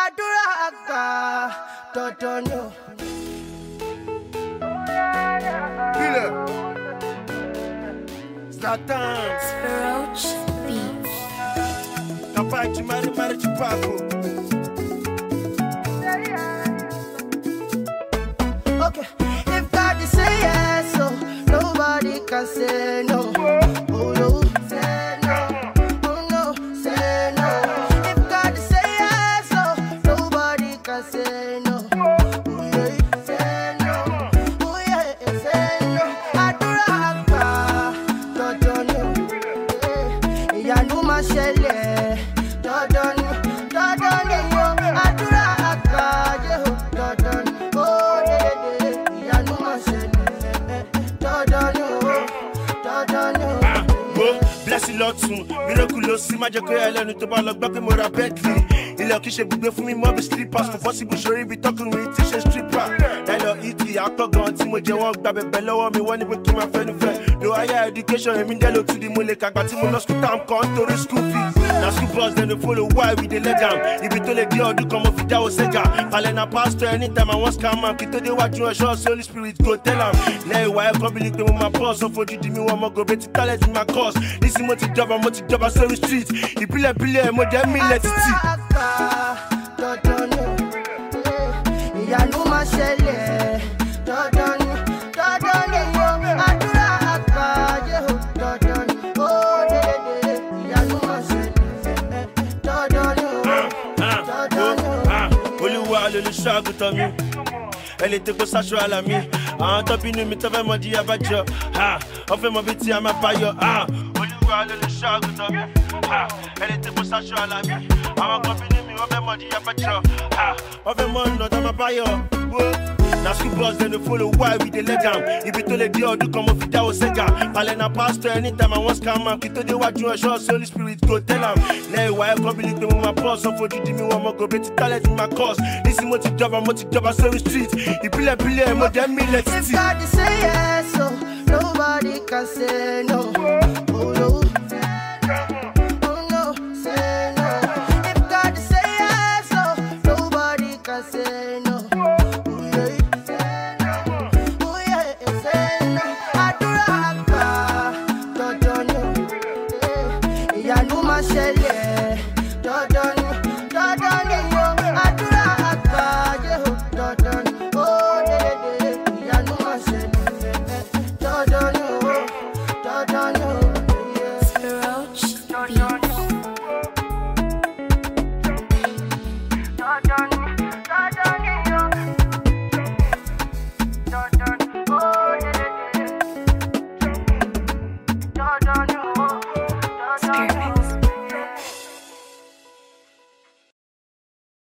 àdúrà àgbà dandan ni o. Killer. Zlatan. Roach Beats. Capaci mari Chipaco. Okay, if God is say yes, so nobody can say no. Oh no, say no. Oh no, say no. If God is say yes, so nobody can say no. Oh yeah, say no. Oh yeah, say no. Àdúrà àgbà dandan ni o. Ìyanu máa ṣẹlẹ̀ dandan ni o. Dandan ni o. Àdúrà àgbà dandan ni o. Bless you Lord soon, miraculous, see my joke ẹlẹ́nu tó bá lọ gbọ́ pé mo ra Bentley. Ilẹ̀ kìí ṣe gbígbé fún mi mọ́ bí slippers, for possible ṣorí ibi tọkùnrin tí ṣe stripper. Ẹlọ ìtì àpọ̀gàn tí mo jẹ wọ́n gba bẹ̀bẹ̀ lọ́wọ́ mi wọ́n ní pé kí n máa fẹ́nu fẹ́. Lo higher education èmi dẹ́ ló tún di mo lè kàgbà tí mo lọ school time kan nítorí school fees. Na school bus dem dey follow why we dey leg am. Ibi tó lè dé ọdún kan mo fi jáwọ́ sẹ́jà. Falẹ̀ na pastor anytime I wan scam am. Kí tó dé wájú ọ̀ṣọ́ sí Holy Spirit go tell am. Lẹ́yìn ìwà ẹ̀kọ́ bí ni pé mo máa pọ̀ sọ fojú di mi wọ́n mọ gòbè tí talent ma cause. Nísìnyí mo ti jọba sórí street. Ìbílẹ̀ mo jẹ́ mílẹ̀ títì. Ìyanu máa ṣẹlẹ̀ dandan ni o. Àdúrà àgbà dandan ni ó dédé. Ìyanu máa ṣẹlẹ̀ dandan ni o. Olúwa lolùṣọ́ àgùntàn mi. Elle était pour s'assurer à l'ami. En top in me, t'avais m'a dit à Badjo. On fait mon petit à ma paille. Olúwa lolùṣọ́ àgùntàn mi. Elle était pour s'assurer à l'ami. En top in me, on fait m'a dit à Badjo. On fait mon nom dans ma paille. Na school bus dem dey follow why we dey leg am. Ibi tó lè dé ọdún kan mo fi jáwọ́ sẹ́jà. Falẹ̀ na pastor anytime I wan scam am. Kí tó dé wájú ọ̀ṣọ́ sí Holy Spirit go tell am. Lẹ́yìn ìwà ẹ̀kọ́ bí ni pé mo máa pọ̀ sọ fojú di mi wọ́n mọ gòbè tí talent ma cause. Nísìnyí mo ti jọba sórí street. Ìbílẹ̀ mo jẹ́ mílẹ̀ títì. If God dey say yes, so nobody can say no. Oh no. Oh no, say no. If God dey say yes, so nobody can say no. Ìyanu máa ṣẹlẹ̀ dandan ni o. Àdúrà àgbà dandan ni ó dédé. Ìyanu máa ṣẹlẹ̀ dandan ni o. Roach Beats. Spirit.